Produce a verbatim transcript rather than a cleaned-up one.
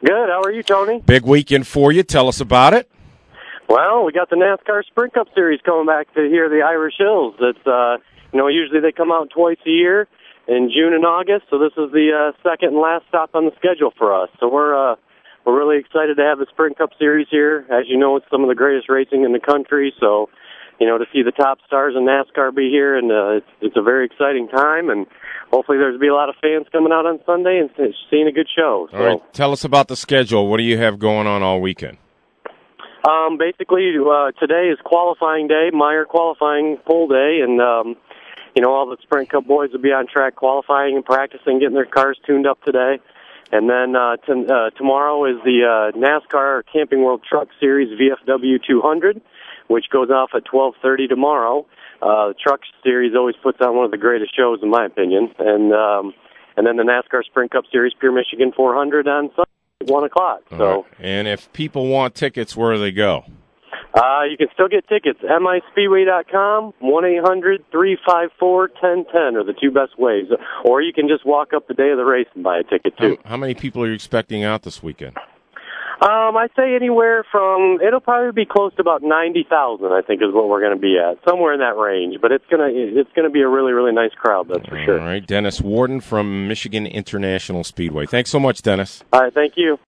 Good. How are you, Tony? Big weekend for you. Tell us about it. Well, we got the NASCAR Sprint Cup Series coming back to here, the Irish Hills. It's, uh, you know, usually they come out twice a year in June and August, so this is the uh, second and last stop on the schedule for us. So we're uh, we're really excited to have the Sprint Cup Series here. As you know, it's some of the greatest racing in the country, so, you know, to see the top stars in NASCAR be here, and uh, it's, it's a very exciting time, and hopefully there's be a lot of fans coming out on Sunday and seeing a good show. So. All right, tell us about the schedule. What do you have going on all weekend? Um, basically, uh, today is qualifying day, Meyer qualifying full day, and, um, you know, all the Sprint Cup boys will be on track qualifying and practicing, getting their cars tuned up today. And then uh, t- uh, tomorrow is the uh, NASCAR Camping World Truck Series V F W two hundred, which goes off at twelve thirty tomorrow. Uh, the Truck Series always puts on one of the greatest shows, in my opinion. And um, and then the NASCAR Sprint Cup Series Pure Michigan four hundred on Sunday at one o'clock. So, right. And if people want tickets, where do they go? Uh, you can still get tickets. M I Speedway dot com, one eight hundred three five four one zero one zero are the two best ways. Or you can just walk up the day of the race and buy a ticket, too. How, how many people are you expecting out this weekend? Um, I'd say anywhere from, it'll probably be close to about ninety thousand, I think, is what we're going to be at. Somewhere in that range. But it's going to it's gonna be a really, really nice crowd, that's for sure. All right, Dennis Warden from Michigan International Speedway. Thanks so much, Dennis. All right, thank you.